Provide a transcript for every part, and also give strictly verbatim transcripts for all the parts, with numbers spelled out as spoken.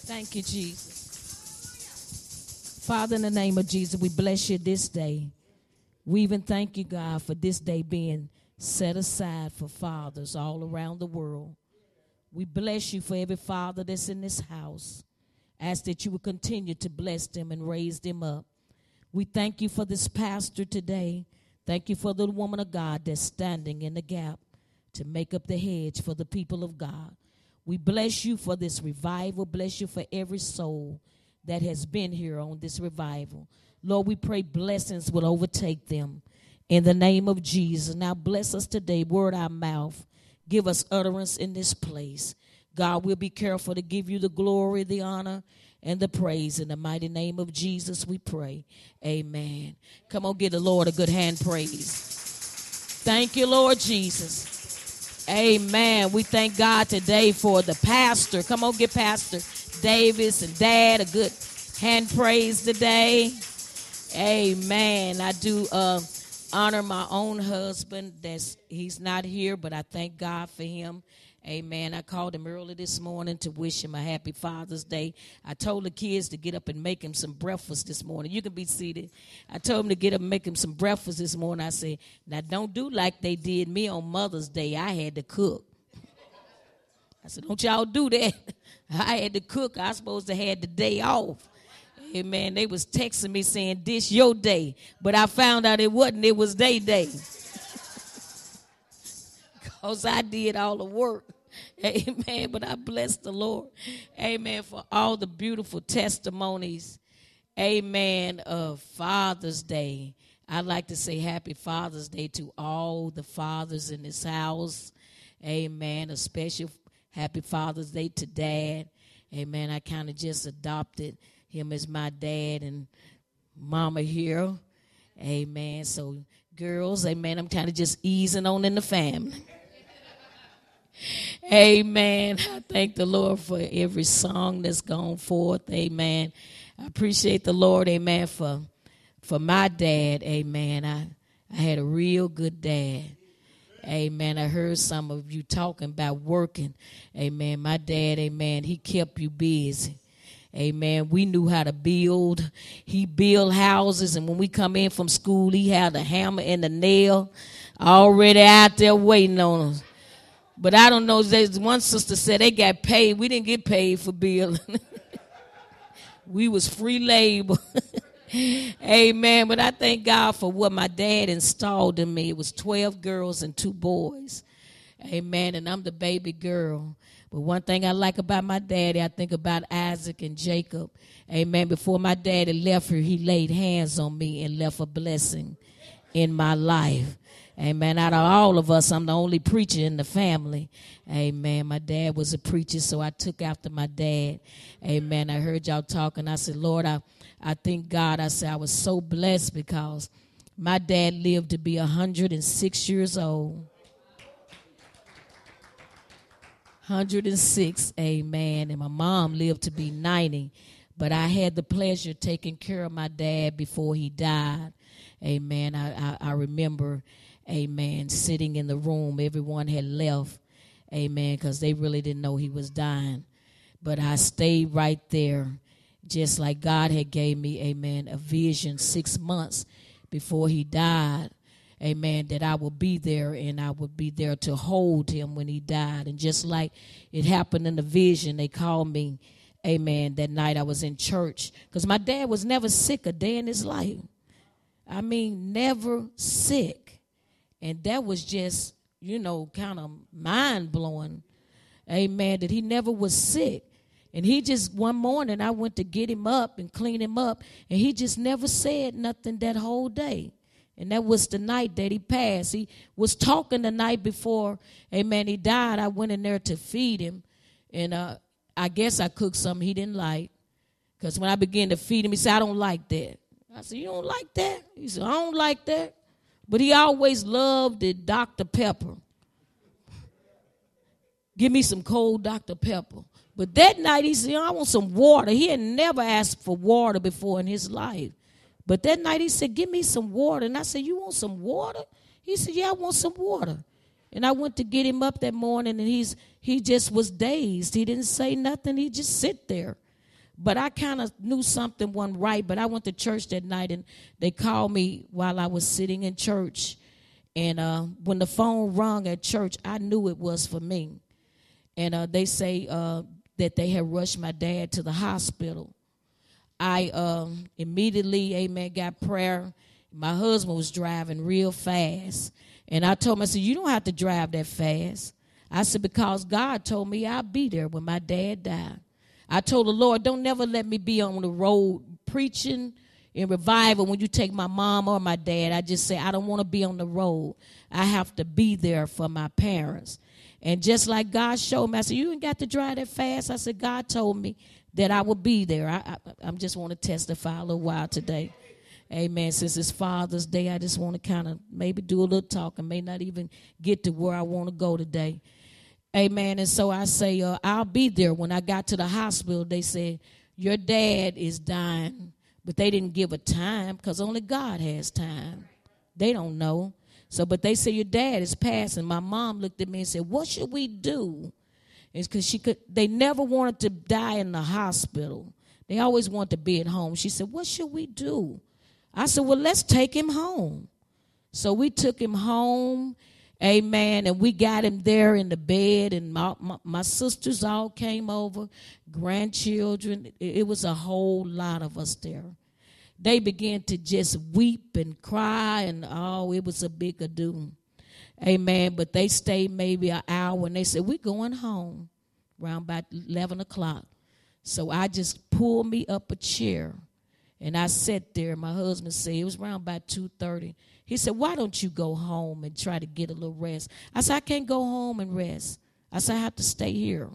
Thank you, Jesus. Father, in the name of Jesus, we bless you this day. We even thank you, God, for this day being set aside for fathers all around the world. We bless you for every father that's in this house. Ask that you would continue to bless them and raise them up. We thank you for this pastor today. Thank you for the woman of God that's standing in the gap to make up the hedge for the people of God. We bless you for this revival. Bless you for every soul that has been here on this revival. Lord, we pray blessings will overtake them in the name of Jesus. Now bless us today, word our mouth. Give us utterance in this place. God, we'll be careful to give you the glory, the honor, and the praise. In the mighty name of Jesus, we pray. Amen. Come on, give the Lord a good hand praise. Thank you, Lord Jesus. Amen. We thank God today for the pastor. Come on, give Pastor Davis and Dad a good hand praise today. Amen. I do uh, honor my own husband. That's he's not here, but I thank God for him. Amen. I called him early this morning to wish him a happy Father's Day. I told the kids to get up and make him some breakfast this morning. You can be seated. I told him to get up and make him some breakfast this morning. I said, now don't do like they did me on Mother's Day. I had to cook. I said, don't y'all do that. I had to cook. I was supposed to have the day off. Amen. They was texting me saying, this your day. But I found out it wasn't. It was their day. Because I did all the work. Amen. But I bless the Lord. Amen. For all the beautiful testimonies. Amen. Of Father's Day. I'd like to say happy Father's Day to all the fathers in this house. Amen. A special happy Father's Day to Dad. Amen. I kind of just adopted him as my dad and mama here. Amen. So girls, amen, I'm kind of just easing on in the family. Amen. I thank the Lord for every song that's gone forth. Amen. I appreciate the Lord. Amen. For for my dad. Amen. I, I had a real good dad. Amen. I heard some of you talking about working. Amen. My dad, amen, he kept you busy. Amen. We knew how to build. He built houses, and when we come in from school, he had the hammer and the nail already out there waiting on us. But I don't know, there's one sister said they got paid. We didn't get paid for building. We was free labor. Amen. But I thank God for what my dad installed in me. It was twelve girls and two boys. Amen. And I'm the baby girl. But one thing I like about my daddy, I think about Isaac and Jacob. Amen. Before my daddy left here, he laid hands on me and left a blessing in my life. Amen. Out of all of us, I'm the only preacher in the family. Amen. My dad was a preacher, so I took after my dad. Amen. I heard y'all talking. I said, Lord, I, I thank God. I said, I was so blessed because my dad lived to be one hundred six years old. one hundred six, amen. And my mom lived to be ninety. But I had the pleasure of taking care of my dad before he died. Amen. I, I, I remember, amen, sitting in the room. Everyone had left, amen, because they really didn't know he was dying. But I stayed right there, just like God had gave me, amen, a vision six months before he died. Amen, that I would be there and I would be there to hold him when he died. And just like it happened in the vision, they called me, amen, that night I was in church. Because my dad was never sick a day in his life. I mean, never sick. And that was just, you know, kind of mind-blowing, amen, that he never was sick. And he just, one morning, I went to get him up and clean him up, and he just never said nothing that whole day. And that was the night that he passed. He was talking the night before, amen, he died. I went in there to feed him. And uh, I guess I cooked something he didn't like. Because when I began to feed him, he said, I don't like that. I said, you don't like that? He said, I don't like that. But he always loved the Doctor Pepper. Give me some cold Doctor Pepper. But that night he said, I want some water. He had never asked for water before in his life. But that night he said, give me some water. And I said, you want some water? He said, yeah, I want some water. And I went to get him up that morning, and he's he just was dazed. He didn't say nothing. He just sit there. But I kind of knew something wasn't right. But I went to church that night, and they called me while I was sitting in church. And uh, when the phone rung at church, I knew it was for me. And uh, they say uh, that they had rushed my dad to the hospital. I um, immediately, amen, got prayer. My husband was driving real fast. And I told him, I said, you don't have to drive that fast. I said, because God told me I'll be there when my dad died. I told the Lord, don't never let me be on the road preaching in revival when you take my mom or my dad. I just say, I don't want to be on the road. I have to be there for my parents. And just like God showed me, I said, you ain't got to drive that fast. I said, God told me that I would be there. I, I, I just want to testify a little while today. Amen. Since it's Father's Day, I just want to kind of maybe do a little talk and may not even get to where I want to go today. Amen. And so I say, uh, I'll be there. When I got to the hospital, they said, your dad is dying. But they didn't give a time because only God has time. They don't know. So, but they say, your dad is passing. My mom looked at me and said, what should we do? It's because she could. They never wanted to die in the hospital. They always wanted to be at home. She said, what should we do? I said, well, let's take him home. So we took him home, amen, and we got him there in the bed, and my, my, my sisters all came over, grandchildren. It, it was a whole lot of us there. They began to just weep and cry, and oh, it was a big ado. Amen, but they stayed maybe an hour, and they said, we're going home around about eleven o'clock. So I just pulled me up a chair. And I sat there, and my husband said, it was around about two thirty. He said, why don't you go home and try to get a little rest? I said, I can't go home and rest. I said, I have to stay here.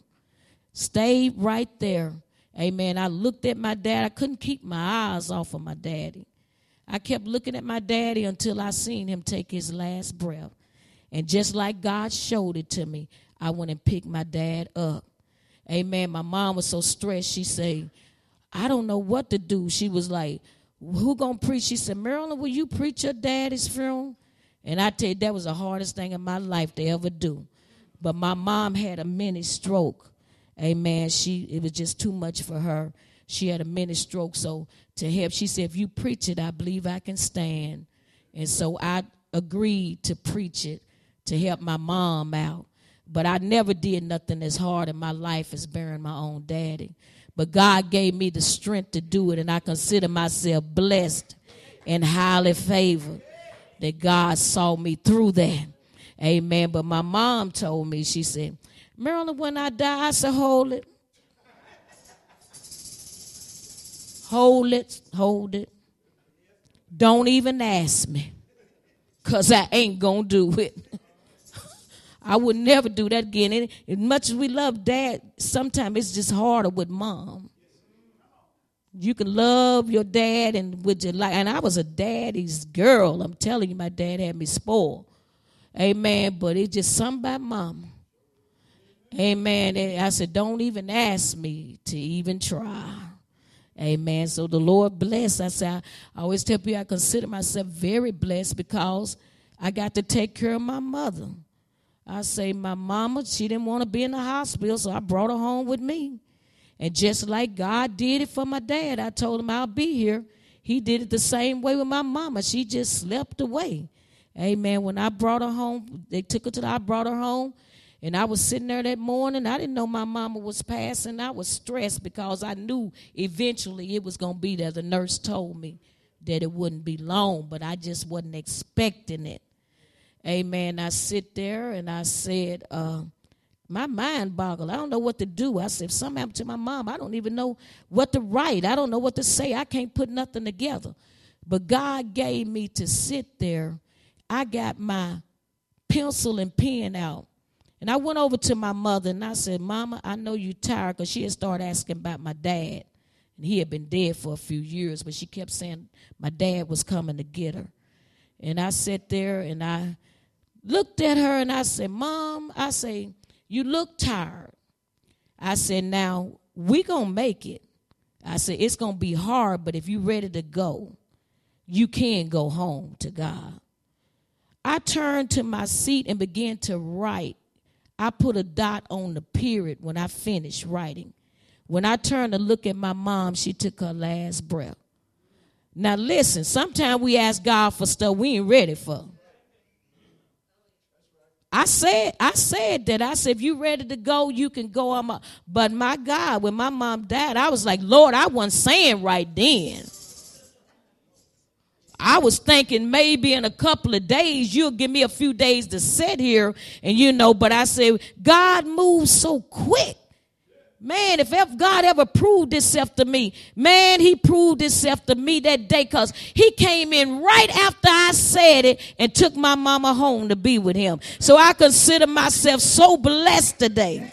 Stay right there. Amen. I looked at my dad. I couldn't keep my eyes off of my daddy. I kept looking at my daddy until I seen him take his last breath. And just like God showed it to me, I went and picked my dad up. Amen. My mom was so stressed. She said, I don't know what to do. She was like, who gonna preach? She said, Marilyn, will you preach your daddy's funeral? And I tell you, that was the hardest thing in my life to ever do. But my mom had a mini stroke. Amen. She it was just too much for her. She had a mini stroke. So to help, she said, if you preach it, I believe I can stand. And so I agreed to preach it to help my mom out. But I never did nothing as hard in my life as burying my own daddy. But God gave me the strength to do it, and I consider myself blessed and highly favored that God saw me through that. Amen. But my mom told me, she said, Marilyn, when I die, I said, hold it. Hold it, hold it. Don't even ask me, because I ain't going to do it. I would never do that again. And as much as we love dad, sometimes it's just harder with mom. You can love your dad and with your life. And I was a daddy's girl. I'm telling you, my dad had me spoiled. Amen. But it's just something about mama. Amen. And I said, don't even ask me to even try. Amen. So the Lord bless. I said, I always tell people I consider myself very blessed because I got to take care of my mother. I say my mama, she didn't want to be in the hospital, so I brought her home with me. And just like God did it for my dad, I told him I'll be here. He did it the same way with my mama. She just slept away. Amen. When I brought her home, they took her to the, I brought her home, and I was sitting there that morning. I didn't know my mama was passing. I was stressed because I knew eventually it was going to be there. The nurse told me that it wouldn't be long, but I just wasn't expecting it. Amen. I sit there and I said, uh, my mind boggled. I don't know what to do. I said, if something happened to my mom, I don't even know what to write. I don't know what to say. I can't put nothing together. But God gave me to sit there. I got my pencil and pen out. And I went over to my mother and I said, Mama, I know you're tired, because she had started asking about my dad. And he had been dead for a few years, but she kept saying my dad was coming to get her. And I sat there and I looked at her and I said, Mom, I say, you look tired. I said, now, we going to make it. I said, it's going to be hard, but if you're ready to go, you can go home to God. I turned to my seat and began to write. I put a dot on the period when I finished writing. When I turned to look at my mom, she took her last breath. Now listen, sometimes we ask God for stuff we ain't ready for. I said, I said that. I said, if you ready to go, you can go. I'm a, but my God, when my mom died, I was like, Lord, I wasn't saying right then. I was thinking maybe in a couple of days, you'll give me a few days to sit here and, you know, but I said, God moves so quick. Man, if ever God ever proved himself to me, man, he proved himself to me that day because he came in right after I said it and took my mama home to be with him. So I consider myself so blessed today.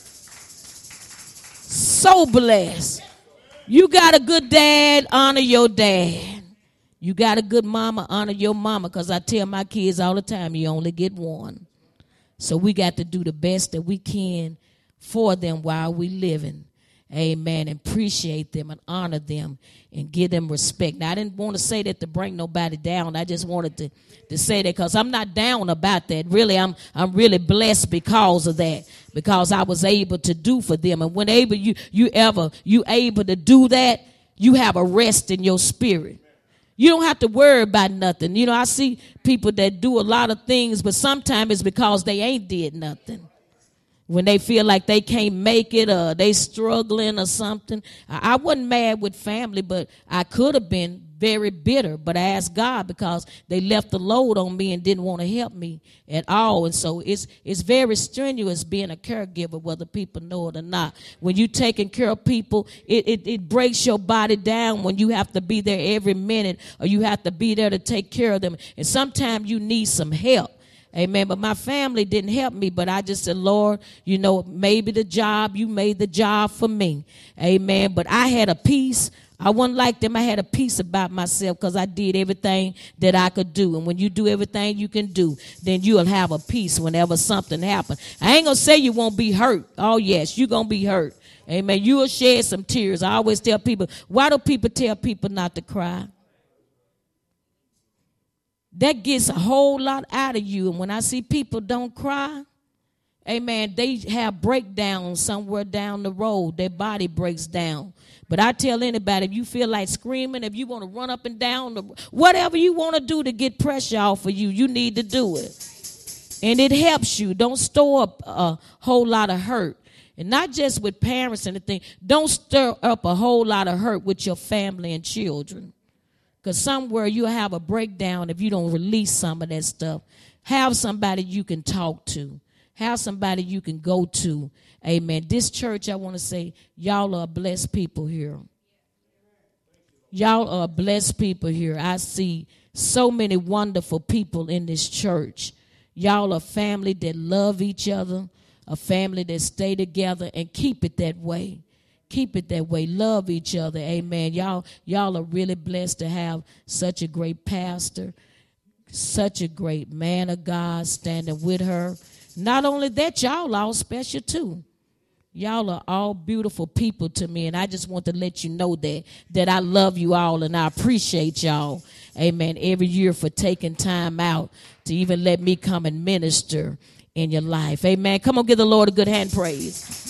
So blessed. You got a good dad, honor your dad. You got a good mama, honor your mama, because I tell my kids all the time, you only get one. So we got to do the best that we can for them while we living. Amen. And appreciate them and honor them and give them respect. Now, I didn't want to say that to bring nobody down. I just wanted to, to say that because I'm not down about that. Really, I'm I'm really blessed because of that, because I was able to do for them. And whenever you you ever you able to do that, you have a rest in your spirit. You don't have to worry about nothing. You know, I see people that do a lot of things, but sometimes it's because they ain't did nothing. When they feel like they can't make it or they struggling or something. I, I wasn't mad with family, but I could have been very bitter. But I asked God because they left the load on me and didn't want to help me at all. And so it's it's very strenuous being a caregiver, whether people know it or not. When you're taking care of people, it, it, it breaks your body down when you have to be there every minute or you have to be there to take care of them. And sometimes you need some help. Amen. But my family didn't help me, but I just said, Lord, you know, maybe the job, you made the job for me. Amen. But I had a peace. I wasn't like them. I had a peace about myself because I did everything that I could do. And when you do everything you can do, then you'll have a peace whenever something happens. I ain't going to say you won't be hurt. Oh, yes, you're going to be hurt. Amen. You will shed some tears. I always tell people, why do people tell people not to cry? That gets a whole lot out of you. And when I see people don't cry, amen, they have breakdowns somewhere down the road. Their body breaks down. But I tell anybody, if you feel like screaming, if you want to run up and down, the, whatever you want to do to get pressure off of you, you need to do it. And it helps you. Don't store up a whole lot of hurt. And not just with parents and the thing. Don't stir up a whole lot of hurt with your family and children. Because somewhere you'll have a breakdown if you don't release some of that stuff. Have somebody you can talk to. Have somebody you can go to. Amen. This church, I want to say, y'all are blessed people here. Y'all are blessed people here. I see so many wonderful people in this church. Y'all are family that love each other, a family that stay together and keep it that way. Keep it that way. Love each other. Amen. Y'all, y'all are really blessed to have such a great pastor, such a great man of God standing with her. Not only that, y'all all special too. Y'all are all beautiful people to me, and I just want to let you know that, that I love you all and I appreciate y'all, amen, every year for taking time out to even let me come and minister in your life. Amen. Come on, give the Lord a good hand praise.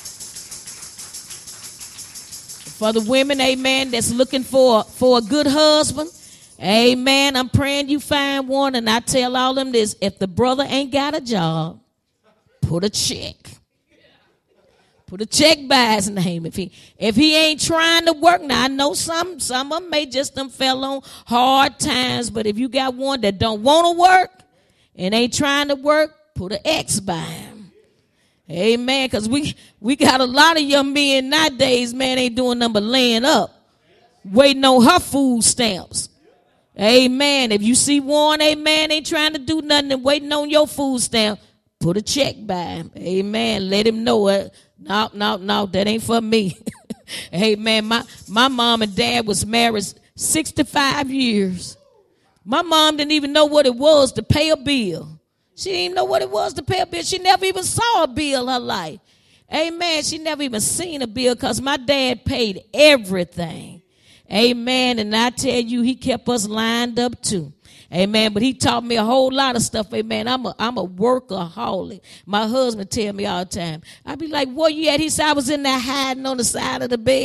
For the women, amen, that's looking for, for a good husband, amen, I'm praying you find one, and I tell all them this, if the brother ain't got a job, put a check. Put a check by his name. If he if he ain't trying to work, now I know some, some of them may just them fell on hard times, but if you got one that don't want to work and ain't trying to work, put an X by him. Amen. Because we, we got a lot of young men nowadays, man, ain't doing nothing but laying up, waiting on her food stamps. Amen. If you see one, amen, ain't trying to do nothing and waiting on your food stamp, put a check by him. Amen. Let him know it. No, no, no, that ain't for me. Amen. My, my mom and dad was married sixty-five years. My mom didn't even know what it was to pay a bill. She didn't even know what it was to pay a bill. She never even saw a bill in her life. Amen. She never even seen a bill because my dad paid everything. Amen. And I tell you, he kept us lined up too. Amen. But he taught me a whole lot of stuff. Amen. I'm a, I'm a workaholic. My husband tell me all the time. I be like, where you at? He said, I was in there hiding on the side of the bed.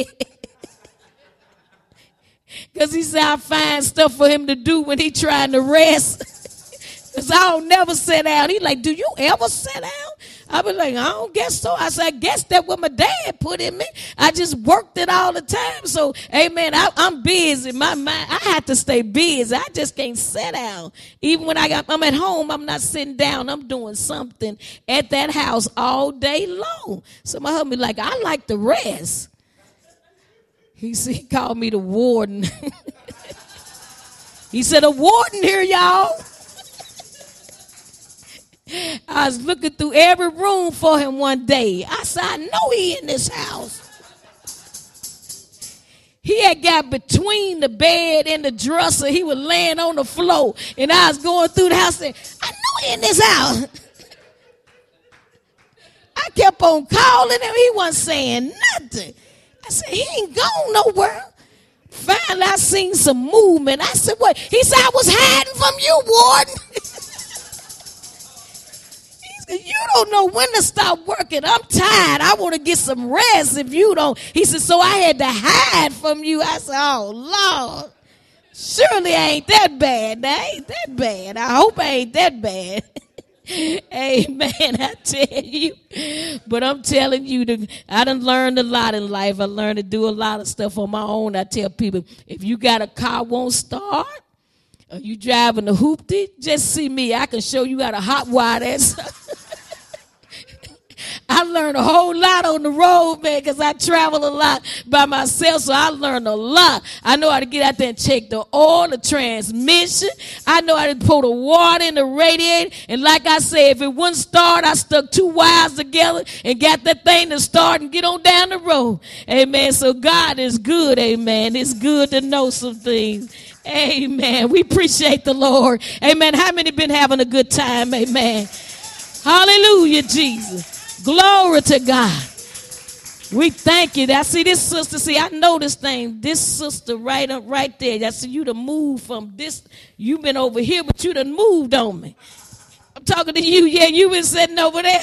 Because he said, I find stuff for him to do when he trying to rest. Because I don't never sit down. He like, do you ever sit down? I be like, I don't guess so. I said, I guess that's what my dad put in me. I just worked it all the time. So, amen, I, I'm busy. My mind, I have to stay busy. I just can't sit down. Even when I got, I'm at home, I'm not sitting down. I'm doing something at that house all day long. So my husband be like, I like to rest. He, he called me the warden. He said, a warden here, y'all. I was looking through every room for him one day. I said, I know he in this house. He had got between the bed and the dresser. He was laying on the floor. And I was going through the house saying, I know he in this house. I kept on calling him. He wasn't saying nothing. I said, he ain't gone nowhere. Finally, I seen some movement. I said, what? He said, I was hiding from you, warden. You don't know when to stop working. I'm tired. I want to get some rest if you don't. He said, so I had to hide from you. I said, oh, Lord. Surely I ain't that bad. I ain't that bad. I hope I ain't that bad. Amen, I tell you. But I'm telling you, the, I done learned a lot in life. I learned to do a lot of stuff on my own. I tell people, if you got a car won't start, or you driving a hoopty, just see me. I can show you how to hot wire that stuff. I learned a whole lot on the road, man, because I travel a lot by myself, so I learned a lot. I know how to get out there and check the oil, the transmission. I know how to pour the water in the radiator. And like I said, if it wouldn't start, I stuck two wires together and got that thing to start and get on down the road. Amen. So God is good, amen. It's good to know some things. Amen. We appreciate the Lord. Amen. How many been having a good time? Amen. Hallelujah, Jesus. Glory to God. We thank you. I see this sister. See, I know this thing. This sister right up right there. I see you to move from this. You've been over here, but you done moved on me. I'm talking to you. Yeah, you been sitting over there.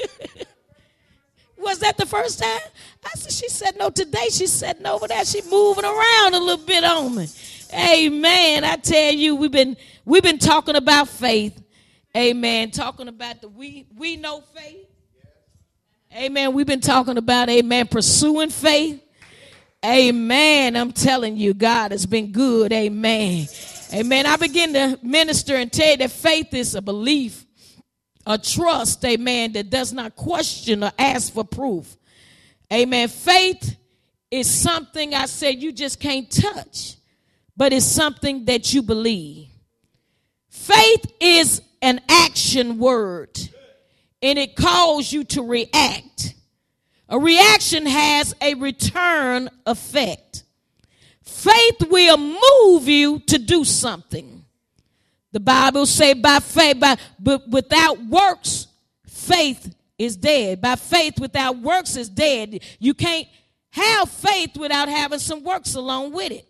Was that the first time? I said, she said, no, today she's sitting over there. She moving around a little bit on me. Amen. I tell you, we've been we've been talking about faith. Amen. Talking about the we we know faith. Amen. We've been talking about, amen, pursuing faith. Amen. I'm telling you, God has been good. Amen. Amen. I begin to minister and tell you that faith is a belief, a trust, amen, that does not question or ask for proof. Amen. Faith is something, I said, you just can't touch, but it's something that you believe. Faith is an action word. And it calls you to react. A reaction has a return effect. Faith will move you to do something. The Bible say by faith, by, but without works, faith is dead. By faith without works is dead. You can't have faith without having some works along with it.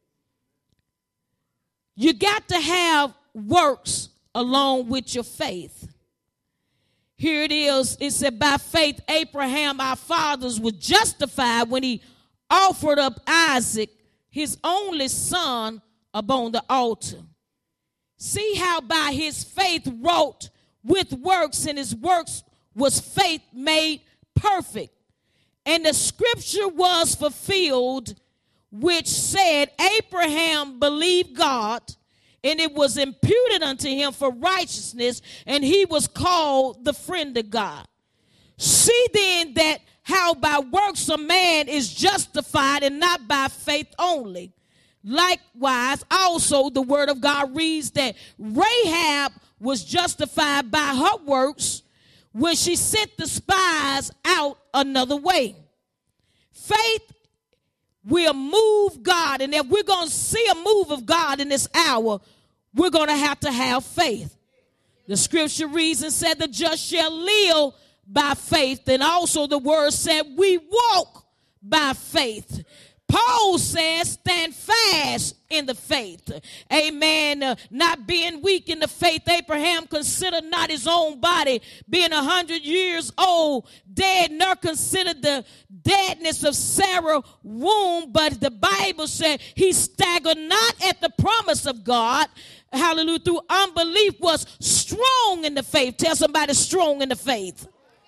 You got to have works along with your faith. Here it is. It said, by faith, Abraham, our fathers, was justified when he offered up Isaac, his only son, upon the altar. See how by his faith wrought with works, and his works was faith made perfect. And the scripture was fulfilled, which said, Abraham believed God, and it was imputed unto him for righteousness, and he was called the friend of God. See then that how by works a man is justified, and not by faith only. Likewise, also the word of God reads that Rahab was justified by her works when she sent the spies out another way. Faith will move God, and if we're going to see a move of God in this hour, we're going to have to have faith. The scripture reads and said, the just shall live by faith. And also the word said, we walk by faith. Paul says, stand fast in the faith. Amen. Uh, not being weak in the faith, Abraham considered not his own body being a hundred years old, dead, nor considered the deadness of Sarah's womb. But the Bible said he staggered not at the promise of God. Hallelujah. Through unbelief was strong in the faith. Tell somebody, strong in the faith.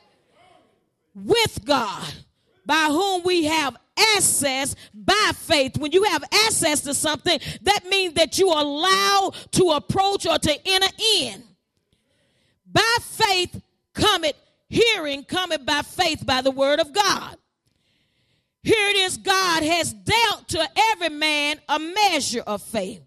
With God, by whom we have access by faith. When you have access to something, that means that you are allowed to approach or to enter in. By faith cometh hearing, cometh by faith by the word of God. Here it is, God has dealt to every man a measure of faith.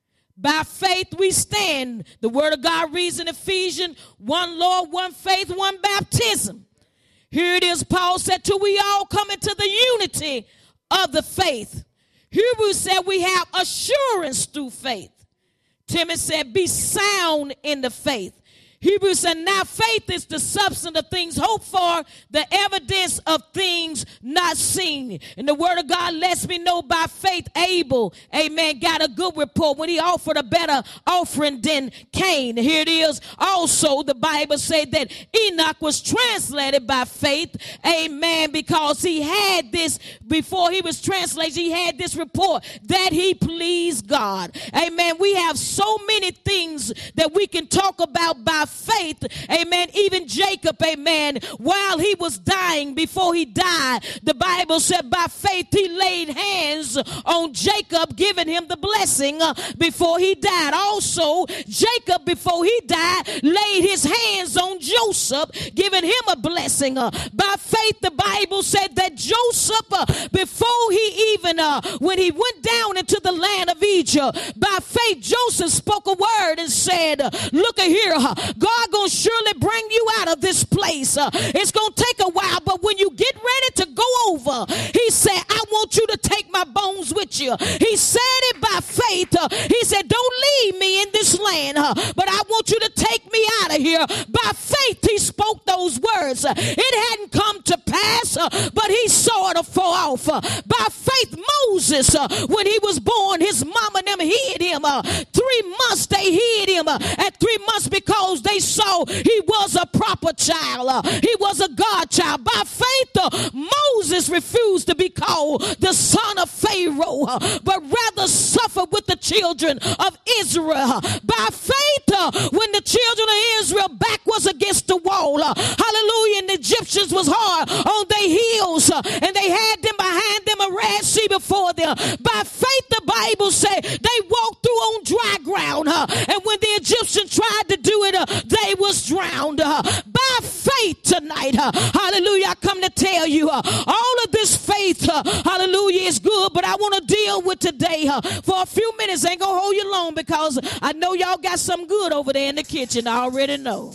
By faith we stand. The word of God reads in Ephesians, one Lord, one faith, one baptism. Here it is, Paul said, till we all come into the unity of the faith. Hebrews said we have assurance through faith. Timothy said, be sound in the faith. Hebrews said, now faith is the substance of things hoped for, the evidence of things not seen. And the word of God lets me know by faith Abel, amen, got a good report when he offered a better offering than Cain. Here it is. Also, the Bible said that Enoch was translated by faith, amen, because he had this, before he was translated, he had this report that he pleased God. Amen. We have so many things that we can talk about by faith, amen. Even Jacob, amen, while he was dying, before he died, the Bible said by faith he laid hands on Jacob, giving him the blessing uh, before he died. Also, Jacob, before he died, laid his hands on Joseph, giving him a blessing. Uh, by faith, the Bible said that Joseph, uh, before he even, uh, when he went down into the land of Egypt, by faith, Joseph spoke a word and said, uh, look at here, uh, God gonna surely bring you out of this place. Uh, it's gonna take a while, but when you get ready to go over, he said, I want you to take my bones with you. He said it by faith. Uh, he said, don't leave me in this land, uh, but I want you to take me out of here. By faith, he spoke those words. Uh, it hadn't come to pass, uh, but he saw it afar off. Uh, by faith, Moses, uh, when he was born, his mama and them hid him. Uh, three months they hid him. Uh, at three months because they saw he was a proper child. Uh, he was a God child. By faith, uh, Moses refused to be called the son of Pharaoh, uh, but rather suffered with the children of Israel. Uh, by faith, uh, when the children of Israel back was against the wall, uh, hallelujah, and the Egyptians was hard on their heels, uh, and they had them behind them, a Red Sea before them. By faith, the Bible said they walked through on dry ground, uh, and when the Egyptians tried to do it, uh, they was drowned. Uh, by faith tonight, uh, hallelujah, I come to tell you, uh, all of this faith, uh, hallelujah, is good, but I want to deal with today uh, for a few minutes. I ain't gonna hold you long because I know y'all got something good over there in the kitchen. I already know.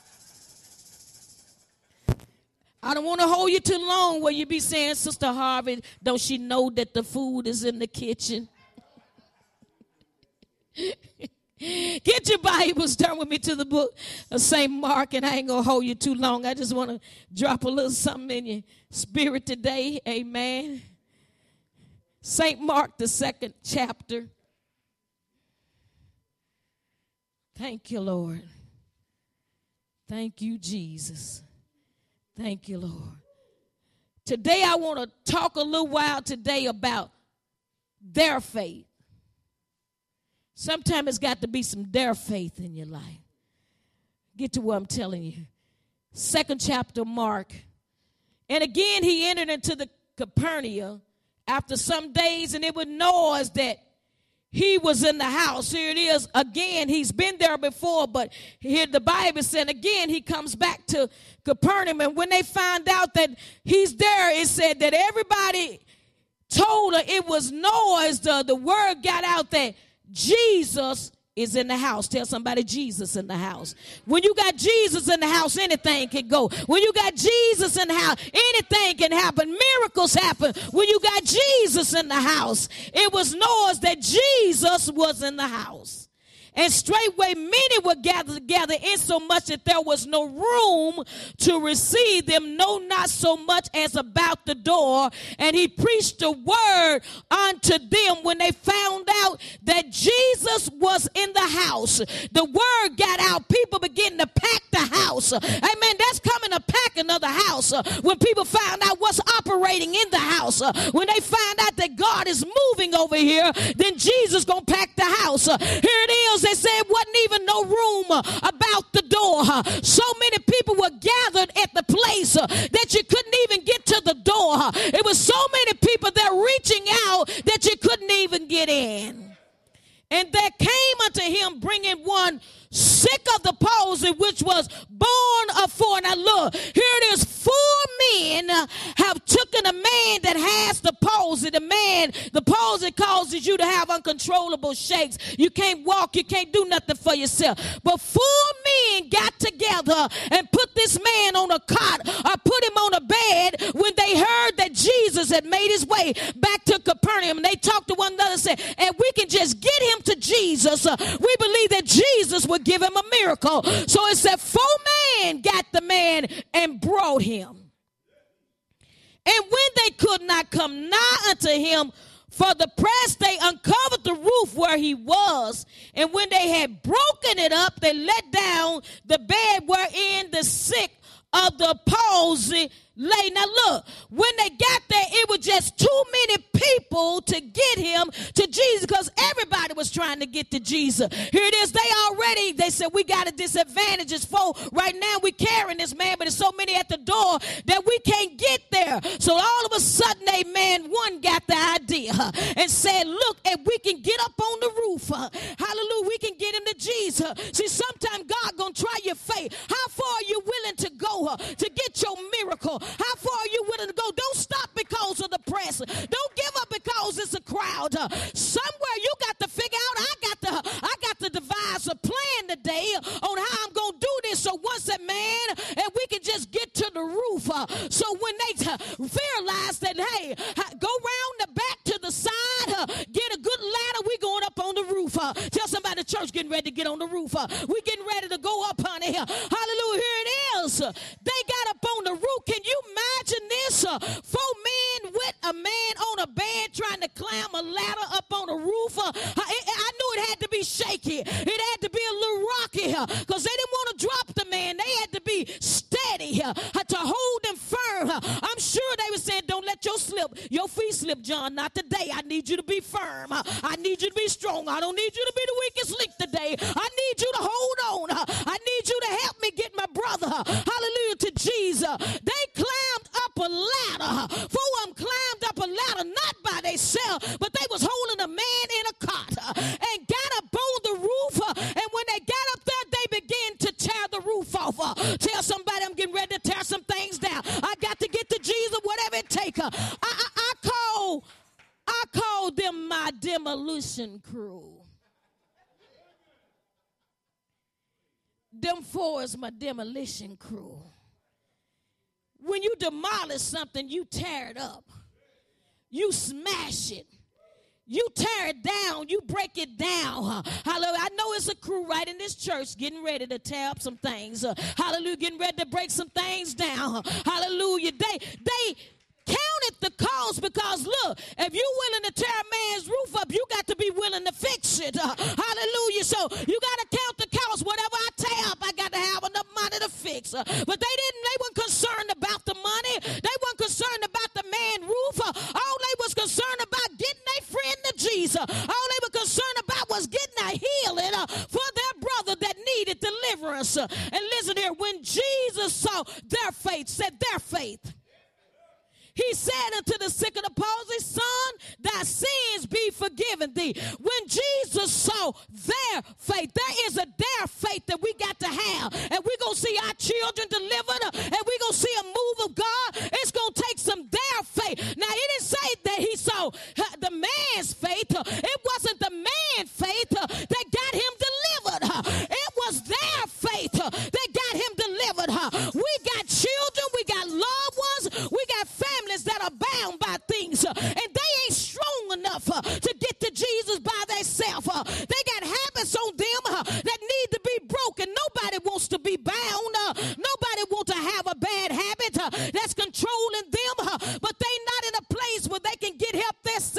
I don't want to hold you too long where you be saying, Sister Harvey, don't she know that the food is in the kitchen? Get your Bibles, turn with me to the book of Saint Mark, and I ain't going to hold you too long. I just want to drop a little something in your spirit today. Amen. Saint Mark, the second chapter. Thank you, Lord. Thank you, Jesus. Thank you, Lord. Today I want to talk a little while today about their faith. Sometimes it's got to be some their faith in your life. Get to what I'm telling you. Second chapter, Mark. And again, he entered into the Capernaum after some days, and it was noise that he was in the house. Here it is. Again, he's been there before, but here the Bible said again he comes back to Capernaum. And when they found out that he's there, it said that everybody told her it was noise. The, the word got out that Jesus is in the house. Tell somebody Jesus in the house. When you got Jesus in the house, anything can go. When you got Jesus in the house, anything can happen. Miracles happen when you got Jesus in the house. It was noise that Jesus was in the house. And straightway many were gathered together, insomuch that there was no room to receive them, no, not so much as about the door. And he preached the word unto them. When they found out that Jesus was in the house, the word got out. People began to pack the house. Amen. That's coming to pack another house. When people find out what's operating in the house, when they find out that God is moving over here, then Jesus gonna pack the house. Here it is. They said it wasn't even no room about the door. So many people were gathered at the place that you couldn't even get to the door. It was so many people there reaching out that you couldn't even get in. And there came unto him bringing one sick of the palsy, which was born of four. Now look, here it is. Four men have taken a man that has the palsy. The man, the palsy causes you to have uncontrollable shakes. You can't walk. You can't do nothing for yourself. But four men got together and put this man on a cot or put him on a bed when they heard that Jesus had made his way back to Capernaum. And they talked to one another and said, and we can just get him to Jesus. Uh, we believe that Jesus would give him a miracle. So it said four men got the man and brought him. And when they could not come nigh unto him for the press, they uncovered the roof where he was. And when they had broken it up, they let down the bed wherein the sick of the palsy lay. Now look, when they got there, it was just too many people to get him to Jesus, because everybody was trying to get to Jesus. Here it is. They already, they said, we got a disadvantage. It's full. Right now we carrying this man, but there's so many at the door that we can't get there. So all of a sudden, a man one got the idea and said, look, if we can get up on the roof, uh, hallelujah, we can get him to Jesus. See, sometimes God gonna try your faith. How far are you willing to go uh, to get your miracle? How far are you willing to go? Don't stop because of the press. Don't give up because it's a crowd. Uh, somewhere you got to figure out, I got to, I got to devise a plan today on how I'm going to do this. So once that man, and we can just get to the roof. Uh, so when they uh, realize that, hey, go round the back to the side, uh, get a good ladder, we going up on the roof. Uh, tell somebody the church getting ready to get on the roof. Uh, we getting ready to go up on here. Hallelujah, here it is. They got up on the roof. Can you imagine this? Uh, four men with a man on a bed trying to climb a ladder up on a roof. Uh, I, I knew it had to be shaky. It had to be a little rocky because uh, they didn't want to drop the man. They had to be steady uh, to hold them firm. Uh, I'm sure they were saying, don't let your slip, your feet slip, John. Not today. I need you to be firm. Uh, I need you to be strong. I don't need you to be the weakest link today. I need you to hold on. Uh, I need you to help me get my brother, uh, hallelujah, to Jesus. They climbed up a ladder. Four of them climbed up a ladder, not by themselves, but they was holding a man in a cot uh, and got up on the roof. Uh, and when they got up there, they began to tear the roof off. Uh, tell somebody I'm getting ready to tear some things down. I got to get to Jesus, whatever it takes. Uh, I, I, I call, I call them my demolition crew. Them four is my demolition crew. When you demolish something, you tear it up. You smash it. You tear it down. You break it down. Hallelujah. I know it's a crew right in this church getting ready to tear up some things. Hallelujah. Getting ready to break some things down. Hallelujah. They, they counted the cost because, look, if you're willing to tear a man's roof up, you got to be willing to fix it. Uh, hallelujah. So you got to count the cost. Whatever I tear up, I got to have enough money to fix. Uh, but they didn't, they weren't concerned about the money. They weren't concerned about the man roof. Uh, all they was concerned about getting their friend to Jesus. All they were concerned about was getting a healing uh, for their brother that needed deliverance. Uh, and listen here, when Jesus saw their faith, said their faith, he said unto the sick of the palsy, son, thy sins be forgiven thee. When Jesus saw their faith, there is a their faith that we got to have. And we're going to see our children delivered. And we're going to see a move of God. It's going to take some their faith. Now, it didn't say that he saw the man's faith. It wasn't the man's faith that got him delivered. It was their faith that got him delivered. We got children. We got loved ones. We got families that are bound by things, uh, and they ain't strong enough uh, to get to Jesus by themselves. Uh, they got habits on them.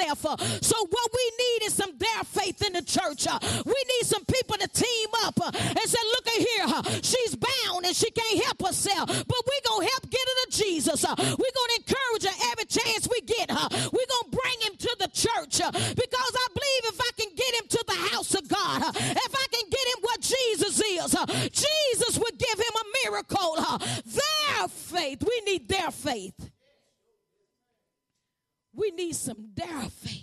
yourself. Uh, so what we need is some their faith in the church. Uh, we need some people to team up uh, and say, look at here. Uh, she's bound and she can't help herself, but we're going to help get her to Jesus. Uh, we're going to encourage her every chance we get. Uh, we're going to bring him to the church uh, because I believe if I can get him to the house of God, uh, if I can get him what Jesus is, uh, Jesus would give him a miracle. Uh, their faith. We need their faith. We need some their faith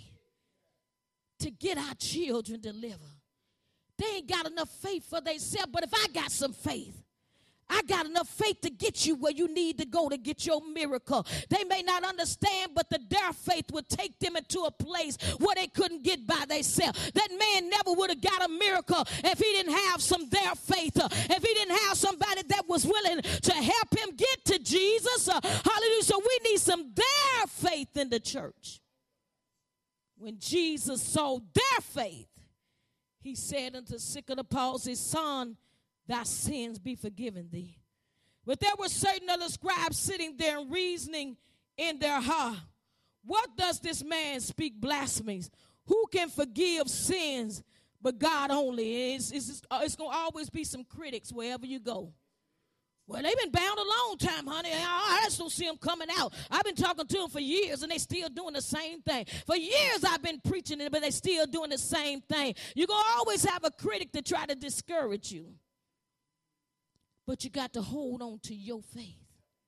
to get our children delivered. They ain't got enough faith for themselves, but if I got some faith, I got enough faith to get you where you need to go to get your miracle. They may not understand, but the their faith would take them into a place where they couldn't get by themselves. That man never would have got a miracle if he didn't have some their faith. Uh, if he didn't have somebody that was willing to help him get to Jesus. Uh, hallelujah. So we need some their faith in the church. When Jesus saw their faith, he said unto sick of the palsy, son, thy sins be forgiven thee. But there were certain other scribes sitting there and reasoning in their heart, what does this man speak blasphemies? Who can forgive sins but God only? It's, it's, it's going to always be some critics wherever you go. Well, they've been bound a long time, honey. I just don't see them coming out. I've been talking to them for years, and they still doing the same thing. For years I've been preaching it, but they still doing the same thing. You're going to always have a critic to try to discourage you. But you got to hold on to your faith.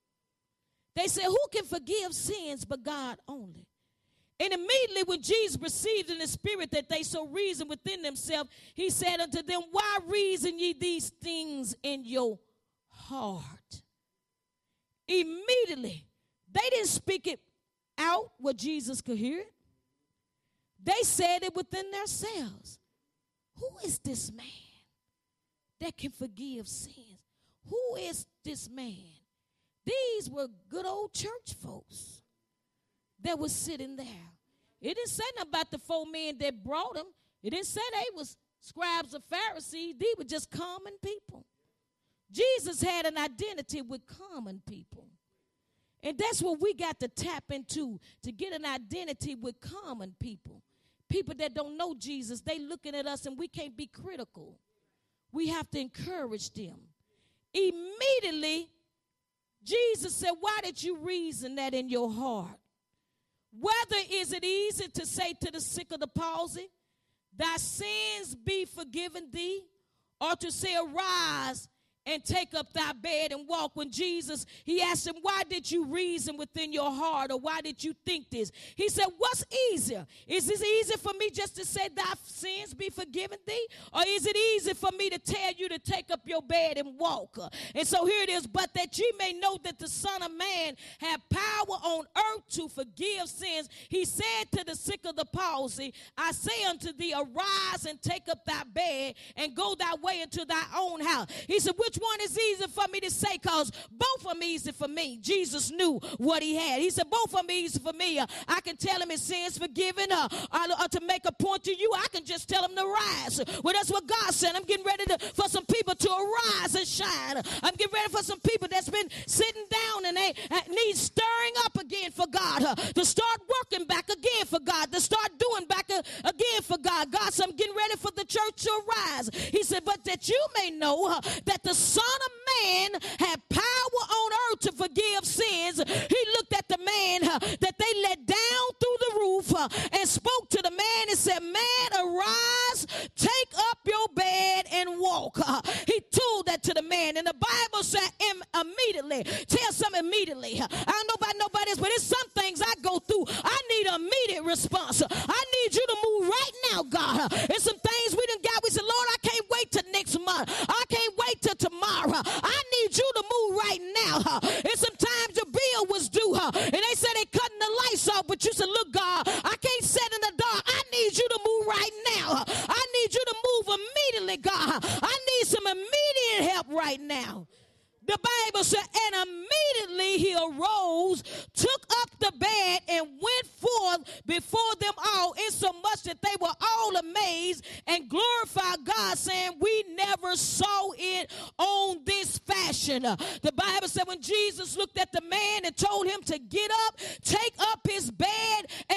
They said, who can forgive sins but God only? And immediately when Jesus perceived in the spirit that they so reasoned within themselves, he said unto them, why reason ye these things in your heart? Immediately, they didn't speak it out where Jesus could hear it. They said it within themselves. Who is this man that can forgive sins? Who is this man? These were good old church folks that was sitting there. It didn't say nothing about the four men that brought him. It didn't say they was scribes or Pharisees. These were just common people. Jesus had an identity with common people. And that's what we got to tap into, to get an identity with common people. People that don't know Jesus, they looking at us and we can't be critical. We have to encourage them. Immediately, Jesus said, why did you reason that in your heart? Whether is it easy to say to the sick of the palsy, thy sins be forgiven thee, or to say, arise and take up thy bed and walk. When Jesus, he asked him, why did you reason within your heart, or why did you think this? He said, what's easier? Is this easy for me just to say thy sins be forgiven thee? Or is it easy for me to tell you to take up your bed and walk? And so here it is, but that ye may know that the Son of Man have power on earth to forgive sins. He said to the sick of the palsy, I say unto thee, arise and take up thy bed and go thy way into thy own house. He said, which one is easy for me to say? Because both of them easy for me. Jesus knew what he had. He said, both of them easy for me. Uh, I can tell him his sins forgiven, uh, uh, uh, to make a point to you. I can just tell him to rise. Well, that's what God said. I'm getting ready to, for some people to arise and shine. I'm getting ready for some people that's been sitting down and they uh, need stirring up again for God, uh, to start working back again for God, to start doing back uh, again for God. God said, I'm getting ready for the church to arise. He said, but that you may know uh, that the Son of Man had power on earth to forgive sins. He looked at the man uh, that they let down through the roof uh, and spoke to the man and said, man, arise, take up your bed and walk. Uh, he told that to the man, and the Bible said Im- immediately. Tell some immediately. I don't know about nobody else, but it's some things I go through. I need an immediate response. I need you to move right now, God. It's some things we done got. We said, Lord, I can't wait till next month. I can't wait till tomorrow. I need you to move right now. And sometimes the bill was due, and they said they cutting the lights off, but you said, look, God, I can't sit in the dark. I need you to move right now. I need you to move immediately, God. I need some immediate help right now. The Bible said, and immediately he arose, took up the bed, and went forth before them all, insomuch that they were all amazed and glorified God, saying, we never saw it on this fashion. Uh, the Bible said when Jesus looked at the man and told him to get up, take up his bed, and walk,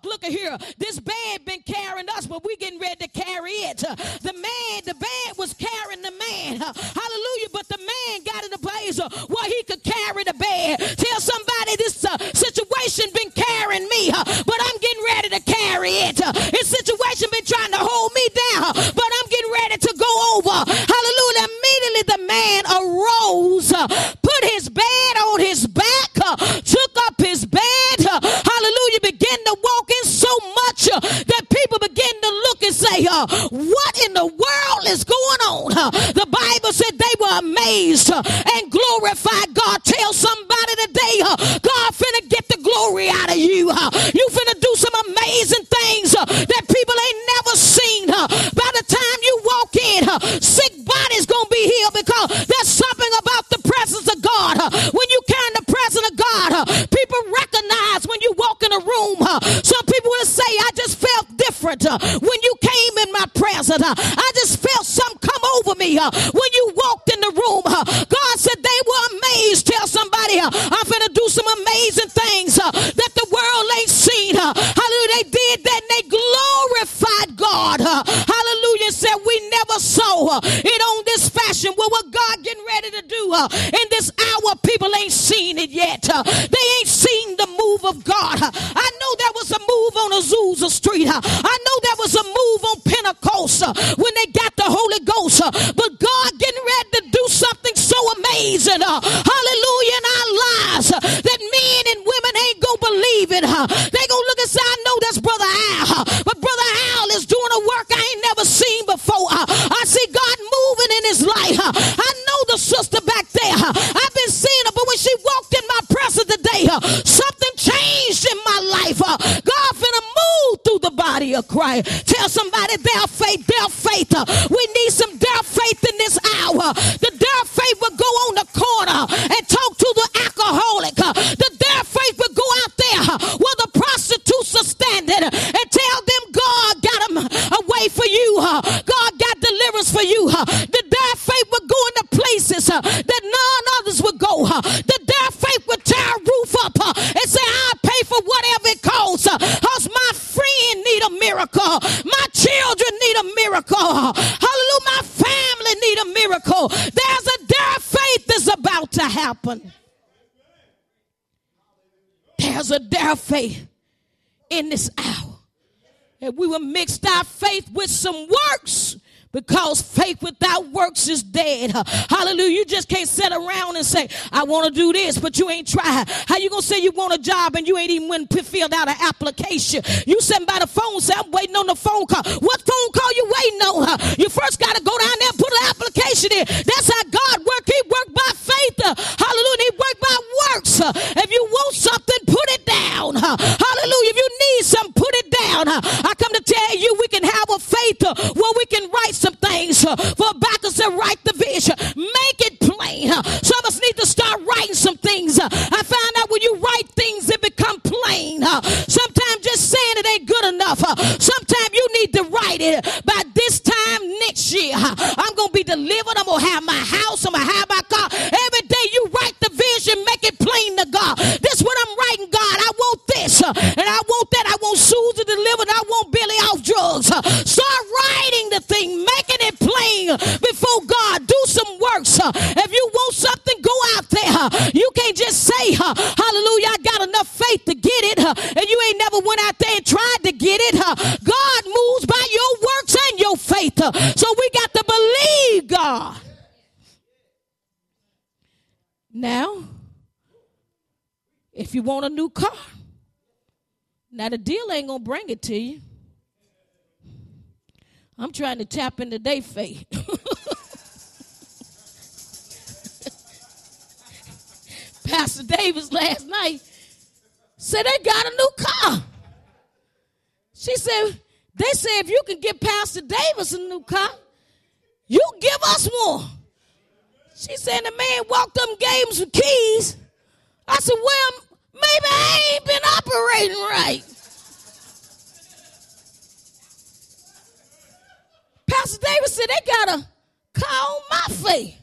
walk. Look at here. This bed been carrying us, but we getting ready to carry it. The man, the bed was carrying the man. Hallelujah. But the man got in a place where he could carry the bed. Tell somebody this uh, situation been carrying me, uh, but I'm getting ready to carry it. Uh, this situation been trying to hold me down, uh, but I'm getting ready to go over. Hallelujah. Immediately the man arose, uh, put his bed on his back, uh, took up his bed. Uh, hallelujah. Began to walk in so much uh, that people begin to look and say, uh, what in the world is going on? Uh, the Bible said they were amazed uh, and glorified God. Tell somebody today, uh, God finna get the glory out of you. Uh, you finna do some amazing things uh, that people ain't never seen. Uh, by the time you walk in, uh, sick bodies gonna be healed because there's something about the presence of God. Uh, when you carry the presence of God, uh, people recognize when you walk in a room. Uh, some people will say, I just felt different uh, when you came in my presence. Uh, I just felt something come over me uh, when you walked in the room. Uh, God said they were amazed. Tell somebody, uh, I'm finna do some amazing things uh, that the world ain't seen. Uh, hallelujah. They did that and they glorified God. Uh, hallelujah. Said we never saw uh, it on this fashion. Well, what God getting ready to do uh, in this hour, people ain't seen it yet. Uh, they ain't seen the move of God. Uh, I know there was a move on Azusa Street. Uh, I know there was a move on Pentecost uh, when they got the Holy Ghost. Uh, but God getting ready to do something so amazing. Uh, hallelujah, in our lives uh, that men and women ain't gonna believe it. Uh, they gonna look and say, I know that's Brother Al, uh, but Brother Al is doing a work I ain't never seen before. Uh, I see God moving in his life. Uh, I know the sister back there. Uh, I've been seeing her, but when she walked in my presence today, uh, something changed in my life. Uh, God finna move through the body of Christ. Tell somebody their faith, their faith. Uh, we need some their faith in this hour. The their faith will go on the corner and talk to the alcoholic. Uh, the their faith will go out there uh, where the prostitutes are standing uh, and tell them God got them a way for you. Uh, God got deliverance for you. Uh, the their faith will go into places uh, that none others would go. Uh, the their faith will tear a roof up uh, and say, I'll pay for whatever it costs. Uh, Cause my friend need a miracle. My children need a miracle. Hallelujah. My family need a miracle. There's a their faith is about to happen. There's a their faith in this hour. And we will mix our faith with some works. Because faith without works is dead. Hallelujah. You just can't sit around and say, I want to do this, but you ain't tried. How you going to say you want a job and you ain't even went and filled out an application? You sitting by the phone, say, I'm waiting on the phone call. What phone call you waiting on? You first got to go down there and put an application in. That's how God works. He worked by faith. Hallelujah. He worked by works. If you want something, put it down. Hallelujah. If you need something, put it down. I come to tell you, we can have a faith where we can write some things uh, for Bacchus to write the vision. Make it plain. Uh, some of us need to start writing some things. Uh, I found out when you write things, it become plain. Uh, sometimes just saying it ain't good enough. Uh, sometimes you need to write it. By this time next year, uh, I'm going to be delivered. I'm going to have my house. I'm going to have my car. Every day you write the vision, make it plain to God. This is what I'm writing, God. I want this. Uh, and I want that. I want Susan delivered. I want Billy off drugs. Uh, start writing the thing. Making it plain before God. Do some works. If you want something, go out there. You can't just say, hallelujah, I got enough faith to get it, and you ain't never went out there and tried to get it. God moves by your works and your faith. So we got to believe God. Now, if you want a new car, now the deal ain't going to bring it to you. I'm trying to tap into their faith. Pastor Davis last night said they got a new car. She said, they said if you can get Pastor Davis a new car, you give us one. She said the man walked up and gave him some keys. I said, well, maybe I ain't been operating right. Pastor Davis said they got a car on my faith.